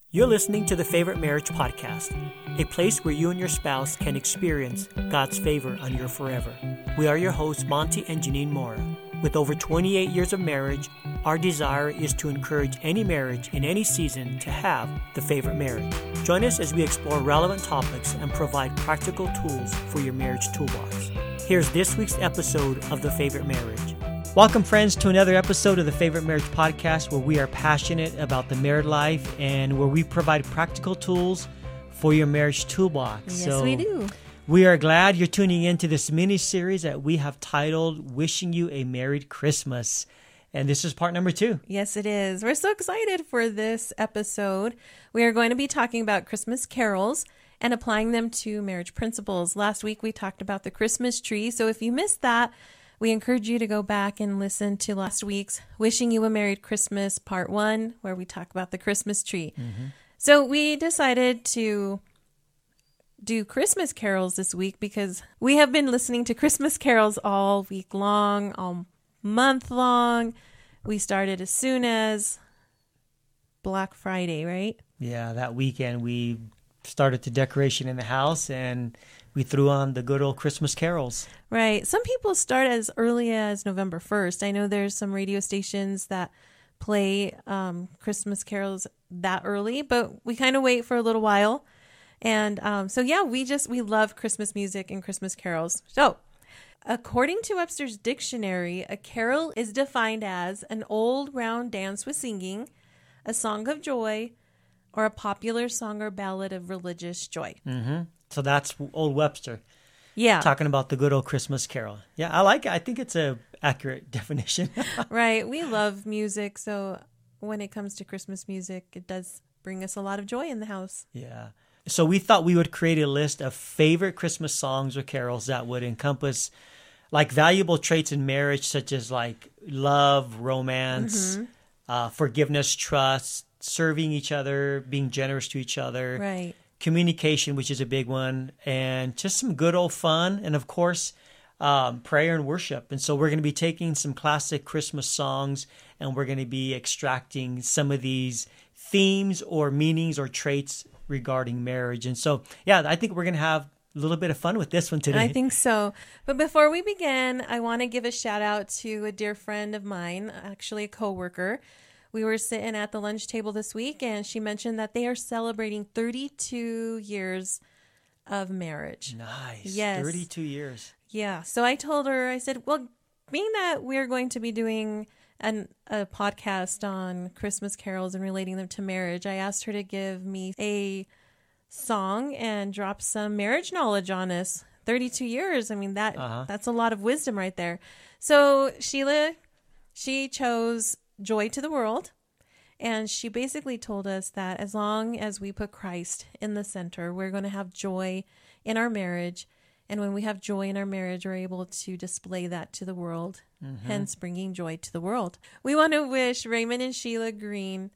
You're listening to the Favorite Marriage Podcast, a place where you and your spouse can experience God's favor on your forever. We are your hosts, Monty and Janine Mora. With over 28 years of marriage, our desire is to encourage any marriage in any season to have the favorite marriage. Join us as we explore relevant topics and provide practical tools for your marriage toolbox. Here's this week's episode of The Favorite Marriage. Welcome, friends, to another episode of the Favorite Marriage Podcast, where we are passionate about the married life and where we provide practical tools for your marriage toolbox. Yes, we do. We are glad you're tuning into this mini-series that we have titled Wishing You a Merry Christmas. And this is part number 2. Yes, it is. We're so excited for this episode. We are going to be talking about Christmas carols and applying them to marriage principles. Last week, we talked about the Christmas tree. So if you missed that, we encourage you to go back and listen to last week's Wishing You a Merry Christmas Part 1, where we talk about the Christmas tree. So we decided to do Christmas carols this week because we have been listening to Christmas carols all week long, all month long. We started as soon as Black Friday, right? Yeah, that weekend we started the decoration in the house and we threw on the good old Christmas carols. Right. Some people start as early as November 1st. I know there's some radio stations that play Christmas carols that early, but we kind of wait for a little while. And we love Christmas music and Christmas carols. So according to Webster's dictionary, a carol is defined as an old round dance with singing, a song of joy, or a popular song or ballad of religious joy. Mm-hmm. So that's old Webster. Yeah. Talking about the good old Christmas carol. Yeah, I like it. I think it's a accurate definition. Right. We love music. So when it comes to Christmas music, it does bring us a lot of joy in the house. Yeah. So we thought we would create a list of favorite Christmas songs or carols that would encompass like valuable traits in marriage, such as like love, romance, forgiveness, trust, serving each other, being generous to each other. Right. Communication, which is a big one, and just some good old fun, and of course, prayer and worship. And so we're going to be taking some classic Christmas songs, and we're going to be extracting some of these themes or meanings or traits regarding marriage. And so, yeah, I think we're going to have a little bit of fun with this one today. I think so. But before we begin, I want to give a shout out to a dear friend of mine, actually a coworker. We were sitting at the lunch table this week, and she mentioned that they are celebrating 32 years of marriage. Nice. Yes. 32 years. Yeah. So I told her, I said, well, being that we're going to be doing a podcast on Christmas carols and relating them to marriage, I asked her to give me a song and drop some marriage knowledge on us. 32 years. I mean, that's a lot of wisdom right there. So Sheila, she chose Joy to the World. And she basically told us that as long as we put Christ in the center, we're going to have joy in our marriage. And when we have joy in our marriage, we're able to display that to the world, hence bringing joy to the world. We want to wish Raymond and Sheila Green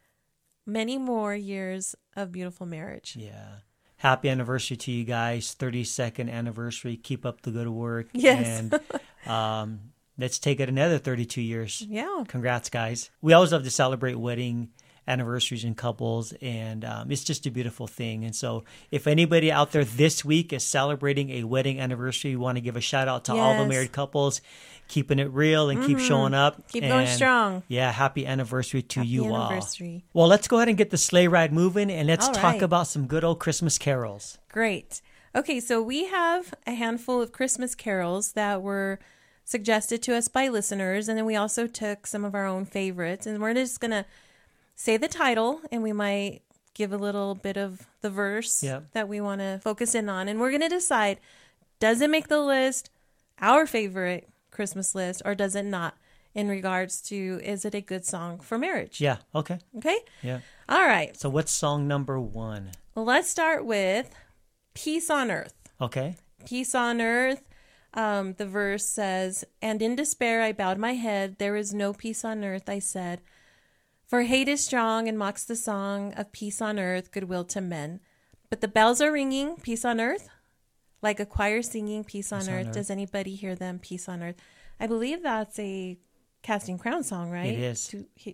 many more years of beautiful marriage. Yeah. Happy anniversary to you guys. 32nd anniversary. Keep up the good work. Yes. And let's take it another 32 years. Yeah. Congrats, guys. We always love to celebrate wedding anniversaries and couples, and it's just a beautiful thing. And so if anybody out there this week is celebrating a wedding anniversary, we want to give a shout out to all the married couples, keeping it real and keep showing up. Keep going strong. Yeah, happy anniversary to you all. Anniversary. Well, let's go ahead and get the sleigh ride moving, and let's All talk right. about some good old Christmas carols. Great. Okay, so we have a handful of Christmas carols that were suggested to us by listeners, and then we also took some of our own favorites, and we're just going to say the title, and we might give a little bit of the verse that we want to focus in on, and we're going to decide, does it make the list, our favorite Christmas list, or does it not, in regards to, is it a good song for marriage? Yeah, okay. Okay? Yeah. All right. So what's song number 1? Well, let's start with Peace on Earth. Okay. Peace on Earth. The verse says, "And in despair I bowed my head. There is no peace on earth, I said. For hate is strong and mocks the song of peace on earth, goodwill to men. But the bells are ringing, peace on earth, like a choir singing peace on earth. Does anybody hear them? Peace on earth." I believe that's a Casting Crown song, right? It is.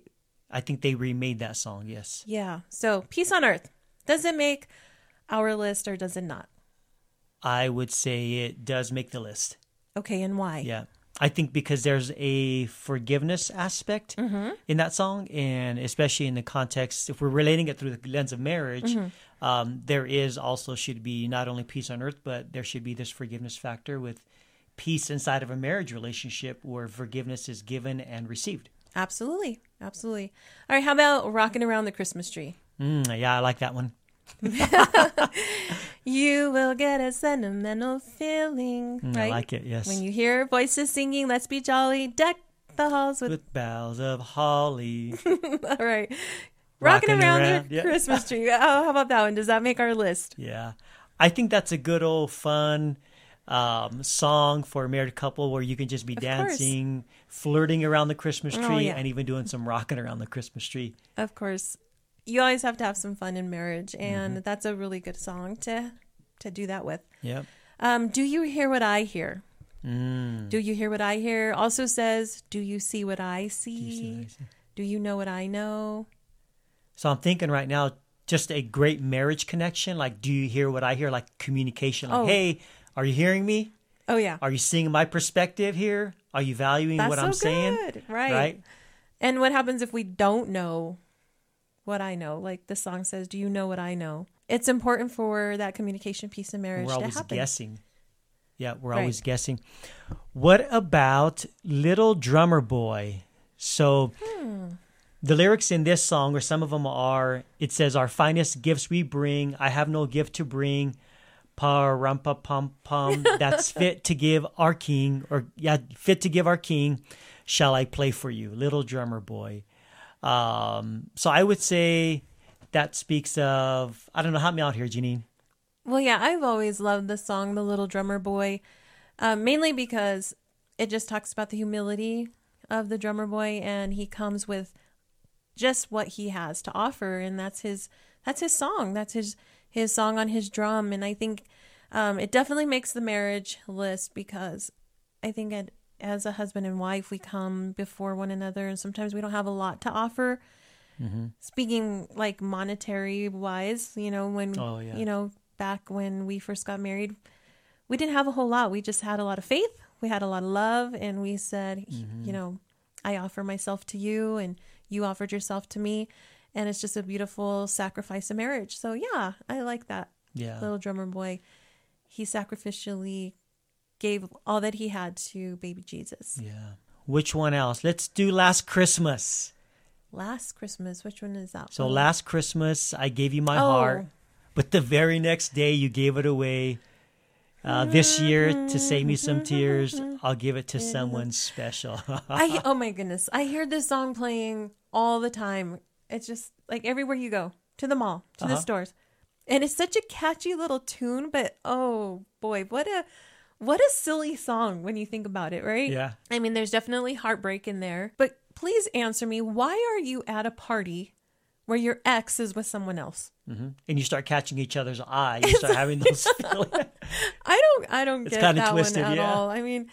I think they remade that song. Yes. Yeah. So Peace on Earth. Does it make our list or does it not? I would say it does make the list. Okay, and why? Yeah. I think because there's a forgiveness aspect in that song, and especially in the context, if we're relating it through the lens of marriage, there is also should be not only peace on earth, but there should be this forgiveness factor with peace inside of a marriage relationship where forgiveness is given and received. Absolutely. Absolutely. All right, how about Rocking Around the Christmas Tree? Yeah, I like that one. You will get a sentimental feeling, right? I like it, yes. When you hear voices singing, let's be jolly, deck the halls with boughs of holly. All right. Rocking around the Christmas tree. Oh, how about that one? Does that make our list? Yeah. I think that's a good old fun song for a married couple where you can just be dancing, flirting around the Christmas tree, and even doing some rocking around the Christmas tree. Of course. You always have to have some fun in marriage, and that's a really good song to do that with. Yep. Do you hear what I hear? Do you hear what I hear? Also says, do you see what I see? Do you know what I know? So I'm thinking right now, just a great marriage connection. Like, do you hear what I hear? Like communication. Like, hey, are you hearing me? Oh, yeah. Are you seeing my perspective here? Are you valuing what I'm saying? Right. And what happens if we don't know what I know? Like the song says, do you know what I know? It's important for that communication piece in marriage to happen. We're always guessing. Yeah, we're always guessing. What about Little Drummer Boy? So the lyrics in this song, or some of them are, it says, our finest gifts we bring. I have no gift to bring. Pa-rum-pa-pum-pum. That's fit to give our king. Fit to give our king. Shall I play for you? Little Drummer Boy. So I would say that speaks of, I don't know, help me out here, Janine. Well, yeah, I've always loved the song, The Little Drummer Boy, mainly because it just talks about the humility of the drummer boy, and he comes with just what he has to offer, and that's his song. That's his song on his drum, and I think it definitely makes the marriage list because I think as a husband and wife, we come before one another, and sometimes we don't have a lot to offer. Speaking like monetary wise, when back when we first got married, we didn't have a whole lot. We just had a lot of faith. We had a lot of love, and we said, I offer myself to you, and you offered yourself to me, and it's just a beautiful sacrifice of marriage. So yeah, I like that. Yeah, Little Drummer Boy, he sacrificially gave all that he had to baby Jesus. Yeah. Which one else? Let's do Last Christmas. Last Christmas. Which one is that? So last Christmas, I gave you my heart, but the very next day you gave it away. This year, to save me some tears, I'll give it to someone special. Oh my goodness. I hear this song playing all the time. It's just like everywhere you go, to the mall, to the stores. And it's such a catchy little tune, but oh boy, what a silly song when you think about it, right? Yeah. I mean, there's definitely heartbreak in there, but please answer me. Why are you at a party where your ex is with someone else? And you start catching each other's eye. You start having those feelings. I don't It's get kinda that twisted, one at yeah. all. I mean,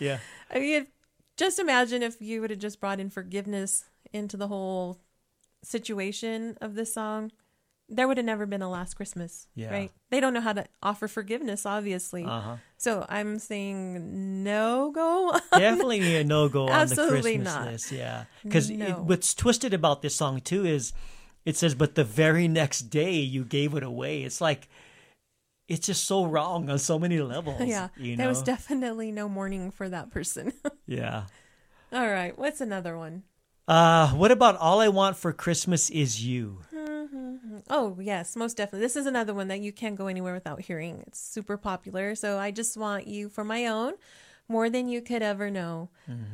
just imagine if you would have just brought in forgiveness into the whole situation of this song. There would have never been a Last Christmas, right? They don't know how to offer forgiveness, obviously. So I'm saying no-go. Definitely a no-go on the Absolutely Christmas not. list. Yeah. Because what's twisted about this song, too, is it says, but the very next day you gave it away. It's like, it's just so wrong on so many levels. Yeah. There was definitely no mourning for that person. Yeah. All right. What's another one? What about All I Want for Christmas Is You? Oh, yes, most definitely. This is another one that you can't go anywhere without hearing. It's super popular. So I just want you for my own, more than you could ever know.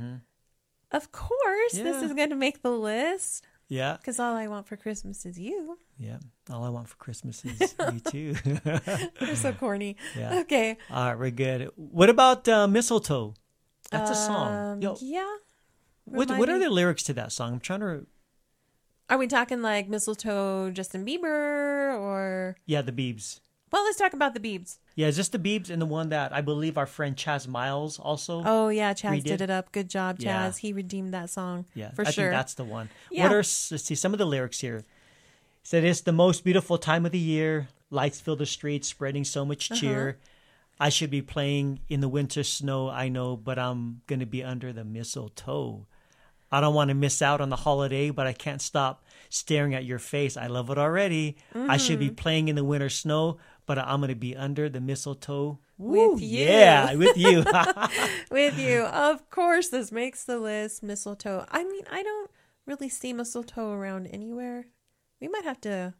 Of course, this is going to make the list. Yeah. Because all I want for Christmas is you. Yeah. All I want for Christmas is you too. You're so corny. Yeah. Okay. All right, we're good. What about Mistletoe? That's a song. Yeah. What are the lyrics to that song? I'm trying to... Are we talking like Mistletoe, Justin Bieber, or... Yeah, the Biebs. Well, let's talk about the Biebs. Yeah, is this the Biebs and the one that I believe our friend Chaz Miles also? Oh, yeah. Chaz redid? did it up. Good job, Chaz. Yeah. He redeemed that song. Yeah, for I sure. think that's the one. Yeah. Let's see some of the lyrics here. It said, it's the most beautiful time of the year. Lights fill the streets, spreading so much cheer. I should be playing in the winter snow, I know, but I'm going to be under the mistletoe. I don't want to miss out on the holiday, but I can't stop staring at your face. I love it already. I should be playing in the winter snow, but I'm going to be under the mistletoe. With you. Yeah, with you. With you. Of course, this makes the list. Mistletoe. I mean, I don't really see mistletoe around anywhere. We might have to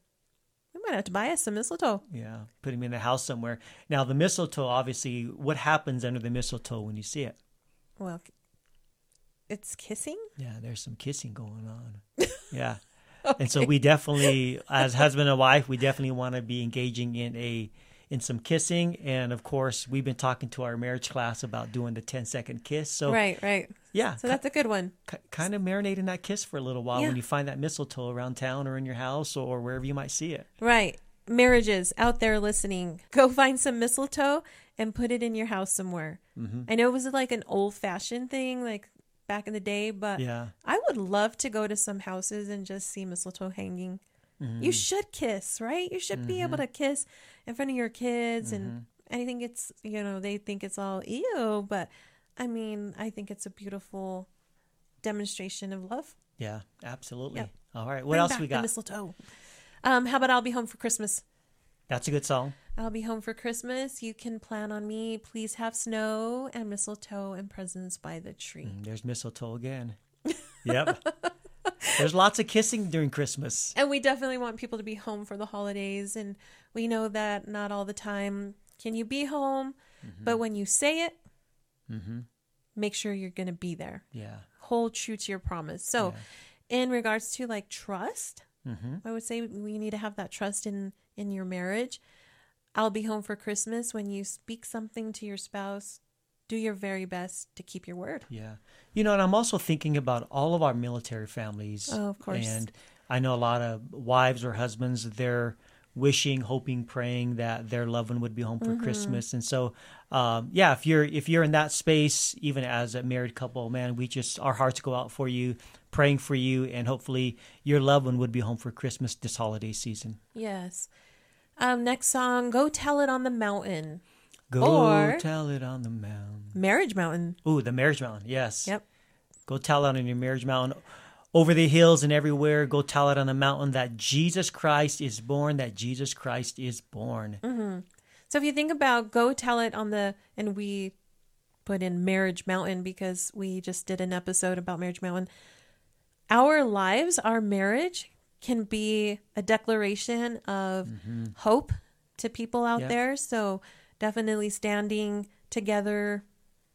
buy us some mistletoe. Yeah, put him in the house somewhere. Now, the mistletoe, obviously, what happens under the mistletoe when you see it? Well, it's kissing? Yeah, there's some kissing going on. Yeah. Okay. And so we definitely, as husband and wife, we definitely want to be engaging in some kissing. And of course, we've been talking to our marriage class about doing the 10-second kiss. So Right. Yeah. So that's a good one. Kind of marinate in that kiss for a little while Yeah. when you find that mistletoe around town or in your house or wherever you might see it. Right. Marriages out there listening, go find some mistletoe and put it in your house somewhere. I know it was like an old-fashioned thing, like back in the day, but Yeah. I would love to go to some houses and just see mistletoe hanging. You should kiss, right? You should be able to kiss in front of your kids, and I think it's, they think it's all ew, but I mean, I think it's a beautiful demonstration of love. Yeah, absolutely. Yep. All right. What Bring else back we the got? mistletoe. How about I'll be home for Christmas? That's a good song. I'll be home for Christmas. You can plan on me. Please have snow and mistletoe and presents by the tree. There's mistletoe again. Yep. There's lots of kissing during Christmas. And we definitely want people to be home for the holidays. And we know that not all the time can you be home. But when you say it, make sure you're going to be there. Yeah. Hold true to your promise. So in regards to like trust, Mm-hmm. I would say we need to have that trust in your marriage. I'll be home for Christmas. When you speak something to your spouse, do your very best to keep your word. Yeah. And I'm also thinking about all of our military families. Oh, of course. And I know a lot of wives or husbands, they're wishing, hoping, praying that their loved one would be home for Christmas. And so, if you're in that space, even as a married couple, man, our hearts go out for you, praying for you, and hopefully your loved one would be home for Christmas this holiday season. Yes. Next song, Go Tell It on the Mountain. Go tell it on the mountain. Marriage Mountain. Ooh, the marriage mountain. Yes. Yep. Go tell it on your marriage mountain. Over the hills and everywhere, go tell it on the mountain that Jesus Christ is born, that Jesus Christ is born. Mm-hmm. So if you think about go tell it and we put in Marriage Mountain because we just did an episode about Marriage Mountain. Our lives, our marriage can be a declaration of hope to people out there. So definitely standing together,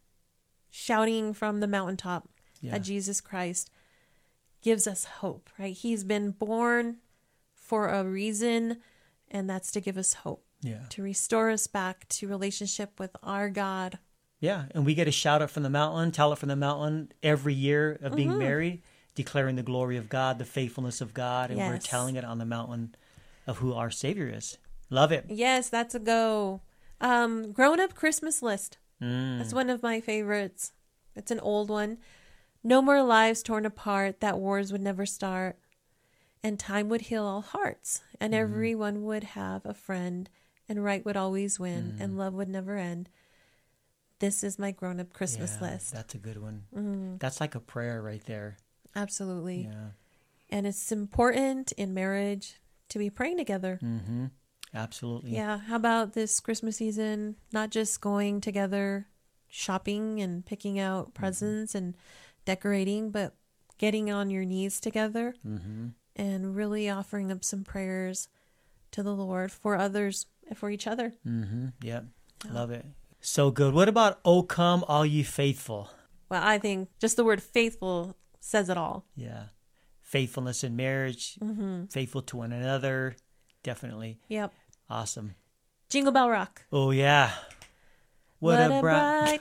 shouting from the mountaintop at Jesus Christ gives us hope, right? He's been born for a reason, and that's to give us hope. Yeah. To restore us back to relationship with our God. Yeah, and we get to shout it from the mountain, tell it from the mountain every year of being married, declaring the glory of God, the faithfulness of God, and we're telling it on the mountain of who our Savior is. Love it. Yes, that's a go. Grown-up Christmas list. That's one of my favorites. It's an old one. No more lives torn apart, that wars would never start, and time would heal all hearts, and everyone would have a friend, and right would always win, and love would never end. This is my grown-up Christmas list. That's a good one. That's like a prayer right there. Absolutely. Yeah. And it's important in marriage to be praying together. Mm-hmm. Absolutely. Yeah. How about this Christmas season? Not just going together, shopping and picking out presents and decorating, but getting on your knees together and really offering up some prayers to the Lord for others, for each other. Yep. Love it. So good. What about "O Come, All Ye Faithful"? Well, I think just the word faithful says it all. Yeah. Faithfulness in marriage, faithful to one another. Definitely. Yep. Awesome. Jingle Bell Rock. Oh, yeah. What a bright...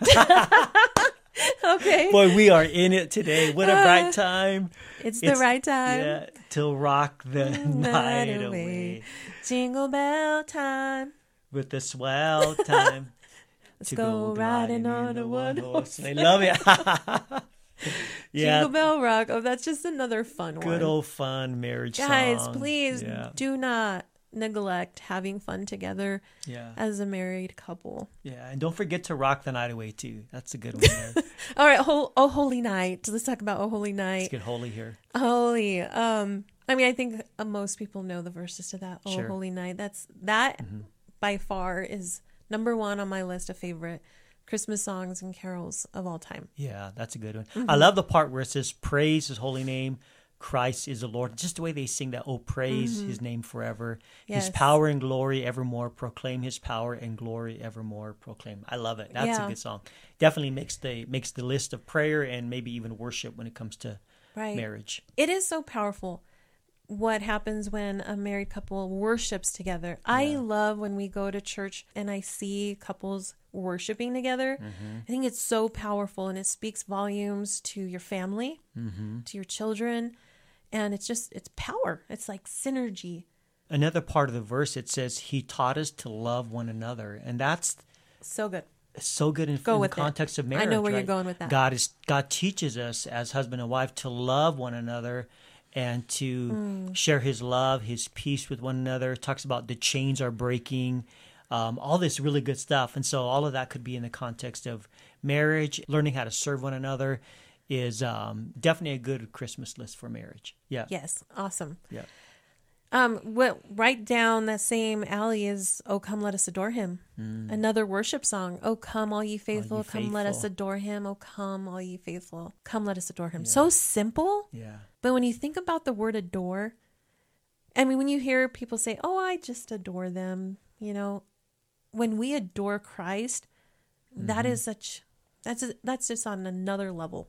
Okay. Boy, we are in it today. What a bright time. It's the right time. Yeah, to rock the night away. Jingle bell time. with the swell time. Let's go riding on a one-horse sleigh. Love it. Yeah. Jingle Bell Rock. Oh, that's just another fun one. Good old fun marriage Guys, song. please do not neglect having fun together as a married couple. Yeah, and don't forget to rock the night away too. That's a good one there. All right, Oh Holy Night. Let's talk about Oh Holy Night. Let's get holy here. Holy. I think most people know the verses to that. Oh Holy Night. That by far is number one on my list of favorite Christmas songs and carols of all time. Yeah, that's a good one. I love the part where it says, praise his holy name. Christ is the Lord. Just the way they sing that, oh, praise his name forever. Yes. His power and glory evermore. Proclaim his power and glory evermore. Proclaim. I love it. That's a good song. Definitely makes the list of prayer and maybe even worship when it comes to marriage. It is so powerful what happens when a married couple worships together. I love when we go to church and I see couples worshiping together. I think it's so powerful and it speaks volumes to your family, to your children. And it's power. It's like synergy. Another part of the verse, it says, he taught us to love one another. And that's so good. So good in the context of marriage. I know where you're going with that. God teaches us as husband and wife to love one another and to share his love, his peace with one another. It talks about the chains are breaking, all this really good stuff. And so all of that could be in the context of marriage. Learning how to serve one another is definitely a good Christmas list for marriage. Yeah. Yes. Awesome. Yeah. Right down that same alley is "Oh Come Let Us Adore Him," another worship song. "Oh come all ye faithful, come let us adore Him. Oh come all ye faithful, come let us adore Him." Yeah. So simple. Yeah. But when you think about the word adore, when you hear people say, "Oh, I just adore them," when we adore Christ, that is that's just on another level.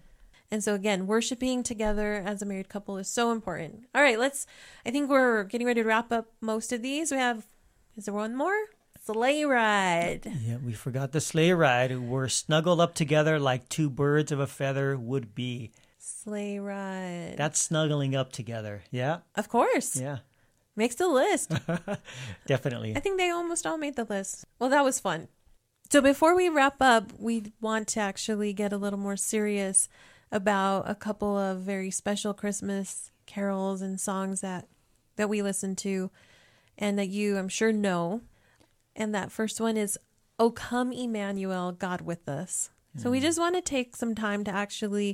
And so again, worshiping together as a married couple is so important. All right, I think we're getting ready to wrap up most of these. Is there one more? Sleigh ride. Yeah, we forgot the sleigh ride. We're snuggled up together like two birds of a feather would be. Sleigh ride. That's snuggling up together. Yeah. Of course. Yeah. Makes the list. Definitely. I think they almost all made the list. Well, that was fun. So before we wrap up, we want to actually get a little more serious about a couple of very special Christmas carols and songs that we listen to and that you, I'm sure, know. And that first one is "O Come Emmanuel, God with Us." So we just want to take some time to actually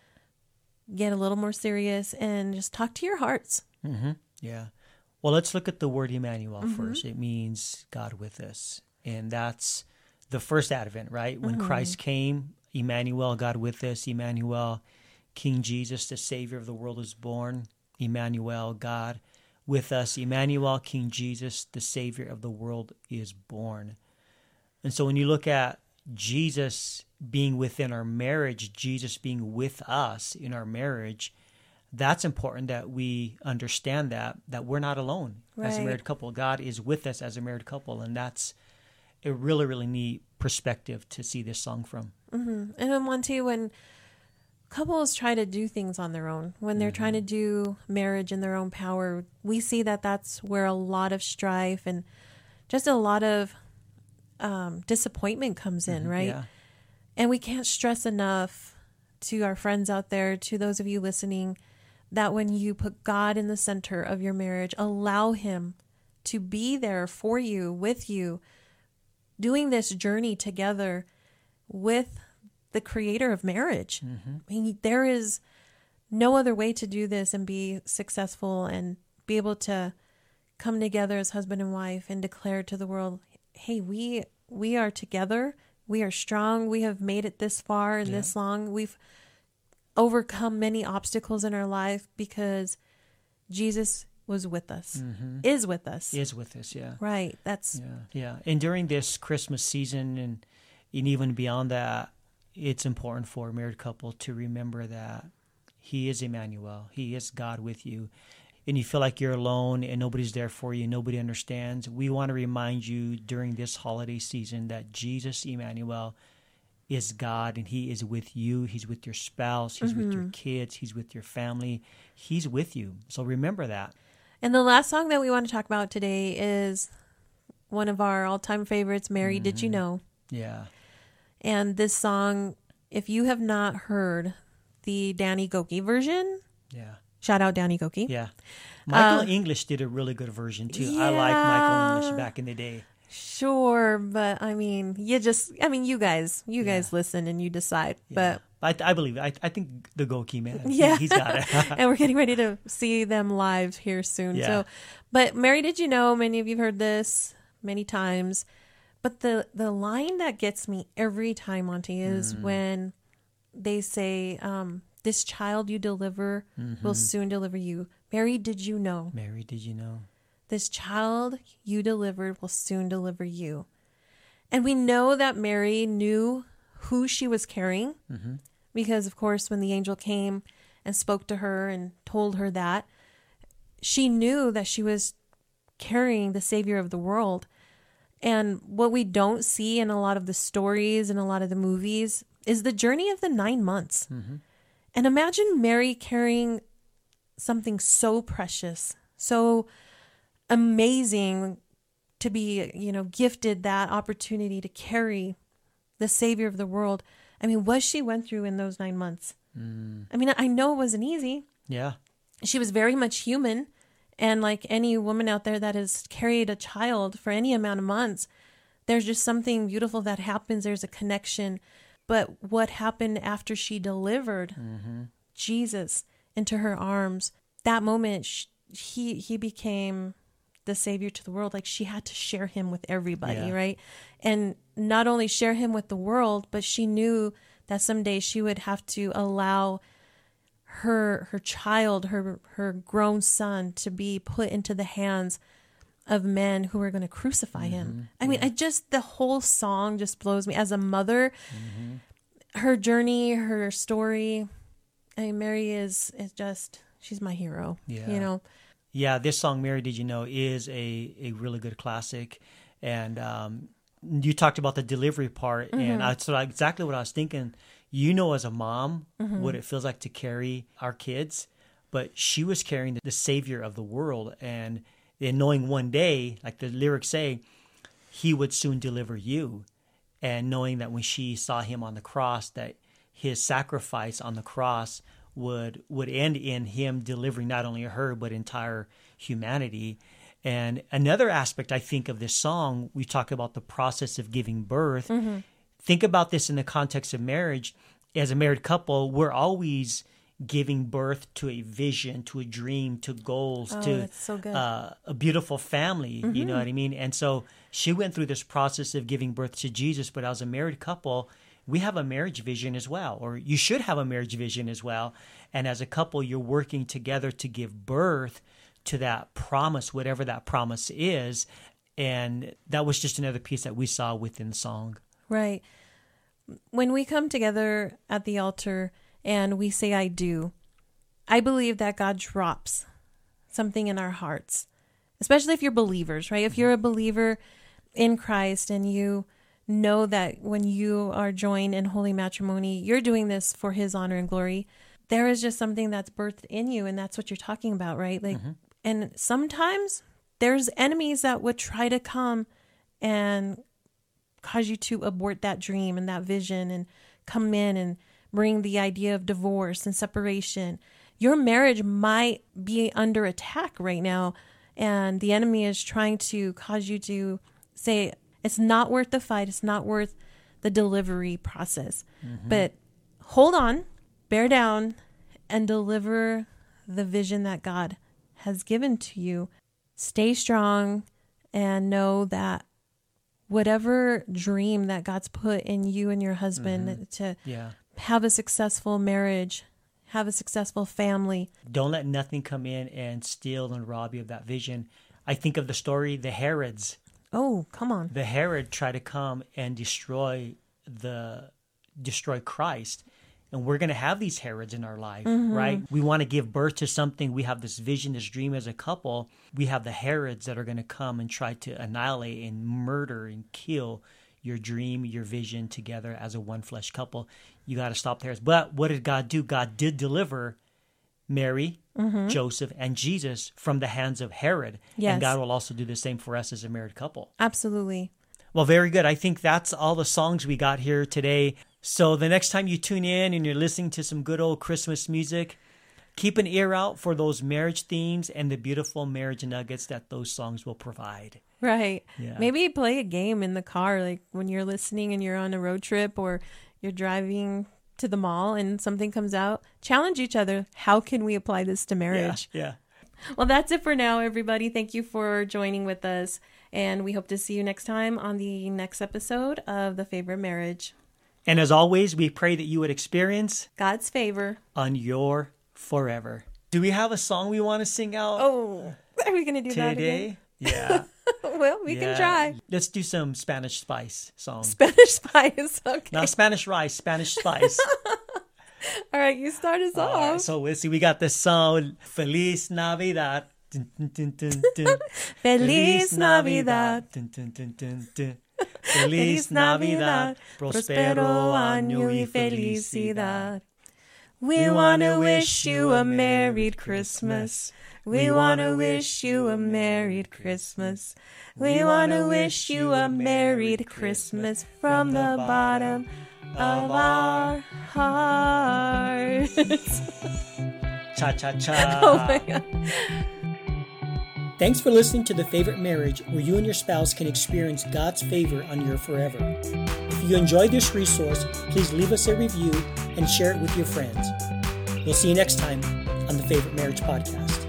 get a little more serious and just talk to your hearts. Yeah. Well, let's look at the word Emmanuel first. It means God with us. And that's the first Advent, right? When Christ came, Emmanuel, God with us. Emmanuel, King Jesus, the Savior of the world, is born. Emmanuel, God with us. Emmanuel, King Jesus, the Savior of the world, is born. And so when you look at Jesus being within our marriage, Jesus being with us in our marriage, that's important that we understand that we're not alone as a married couple. God is with us as a married couple, and that's a really, really neat perspective to see this song from. And then Monty, when couples try to do things on their own, when they're trying to do marriage in their own power, we see that that's where a lot of strife and just a lot of disappointment comes in, right? Yeah. And we can't stress enough to our friends out there, to those of you listening, that when you put God in the center of your marriage, allow Him to be there for you, with you, doing this journey together with the creator of marriage. I mean, there is no other way to do this and be successful and be able to come together as husband and wife and declare to the world, hey, we are together. We are strong. We have made it this far and this long. We've overcome many obstacles in our life because Jesus was with us, is with us. Is with us, yeah. Right. That's... Yeah. And during this Christmas season and even beyond that, it's important for a married couple to remember that He is Emmanuel. He is God with you. And you feel like you're alone and nobody's there for you, nobody understands. We want to remind you during this holiday season that Jesus, Emmanuel, is God, and He is with you. He's with your spouse. He's with your kids. He's with your family. He's with you. So remember that. And the last song that we want to talk about today is one of our all-time favorites, Mary, Did You Know? Yeah. And this song, if you have not heard the Danny Gokey version, Yeah. shout out Danny Gokey. Yeah. Michael English did a really good version too. I like Michael English back in the day. Sure, but I mean, you guys listen and you decide. Yeah. But I believe it. I think the Gokey man. yeah, he's got it. and we're getting ready to see them live here soon. Yeah. So, but Mary, Did You Know? Many of you've heard this many times, but the line that gets me every time, Monty, is when they say, "This child you deliver will soon deliver you." Mary, did you know? Mary, did you know? This child you delivered will soon deliver you. And we know that Mary knew who she was carrying because, of course, when the angel came and spoke to her and told her that, she knew that she was carrying the Savior of the world. And what we don't see in a lot of the stories and a lot of the movies is the journey of the 9 months. And imagine Mary carrying something so precious, so amazing to be, gifted that opportunity to carry the Savior of the world. I mean, what she went through in those 9 months. I mean, I know it wasn't easy. Yeah. She was very much human. And like any woman out there that has carried a child for any amount of months, there's just something beautiful that happens. There's a connection. But what happened after she delivered Jesus into her arms, that moment, he became the Savior to the world. Like, she had to share him with everybody, right? And not only share him with the world, but she knew that someday she would have to allow her child, her grown son, to be put into the hands of men who are going to crucify him. I mean, the whole song just blows me. As a mother, her journey, her story, I mean, Mary is just, she's my hero, Yeah, this song, Mary, Did You Know, is a really good classic. And you talked about the delivery part, and that's exactly what I was thinking. As a mom, what it feels like to carry our kids, but she was carrying the Savior of the world, and knowing one day, like the lyrics say, he would soon deliver you, and knowing that when she saw him on the cross, that his sacrifice on the cross would end in him delivering not only her, but entire humanity. And another aspect, I think, of this song, we talk about the process of giving birth. Think about this in the context of marriage. As a married couple, we're always giving birth to a vision, to a dream, to goals, to that's so good. A beautiful family. You know what I mean? And so she went through this process of giving birth to Jesus, but as a married couple, we have a marriage vision as well, or you should have a marriage vision as well. And as a couple, you're working together to give birth to that promise, whatever that promise is. And that was just another piece that we saw within the song. Right. When we come together at the altar and we say, I do, I believe that God drops something in our hearts, especially if you're believers, right? If you're a believer in Christ and you know that when you are joined in holy matrimony, you're doing this for his honor and glory. There is just something that's birthed in you, and that's what you're talking about, right? Like, and sometimes there's enemies that would try to come and cause you to abort that dream and that vision and come in and bring the idea of divorce and separation. Your marriage might be under attack right now, and the enemy is trying to cause you to say, it's not worth the fight. It's not worth the delivery process. But hold on, bear down, and deliver the vision that God has given to you. Stay strong and know that whatever dream that God's put in you and your husband to have a successful marriage, have a successful family. Don't let nothing come in and steal and rob you of that vision. I think of the story, the Herods. Oh, come on. The Herod tried to come and destroy Christ. And we're going to have these Herods in our life, right? We want to give birth to something. We have this vision, this dream as a couple. We have the Herods that are going to come and try to annihilate and murder and kill your dream, your vision together as a one flesh couple. You got to stop the Herods. But what did God do? God did deliver Mary Joseph, and Jesus from the hands of Herod. Yes. And God will also do the same for us as a married couple. Absolutely. Well, very good. I think that's all the songs we got here today. So the next time you tune in and you're listening to some good old Christmas music, keep an ear out for those marriage themes and the beautiful marriage nuggets that those songs will provide. Right. Yeah. Maybe play a game in the car, like when you're listening and you're on a road trip or you're driving to the mall and something comes out. Challenge each other. How can we apply this to marriage? Yeah. Well, that's it for now, everybody. Thank you for joining with us. And we hope to see you next time on the next episode of The Favorite Marriage. And as always, we pray that you would experience God's favor on your forever. Do we have a song we want to sing out are we going to do that today? Yeah. Well, we can try. Let's do some Spanish Spice song. Spanish Spice. Okay. Not Spanish Rice, Spanish Spice. All right, you start us off. All right, so we'll see. We got this song, Feliz Navidad. Dun, dun, dun, dun, dun. Feliz Navidad. Dun, dun, dun, dun, dun. Feliz Navidad. Prospero año y felicidad. We want to wish you a Merry Christmas. We want to wish you a Merry Christmas. We want to wish you a Merry Christmas from the bottom of our hearts. Cha-cha-cha. Oh my God. Thanks for listening to The Favorite Marriage, where you and your spouse can experience God's favor on your forever. If you enjoyed this resource, please leave us a review and share it with your friends. We'll see you next time on The Favorite Marriage Podcast.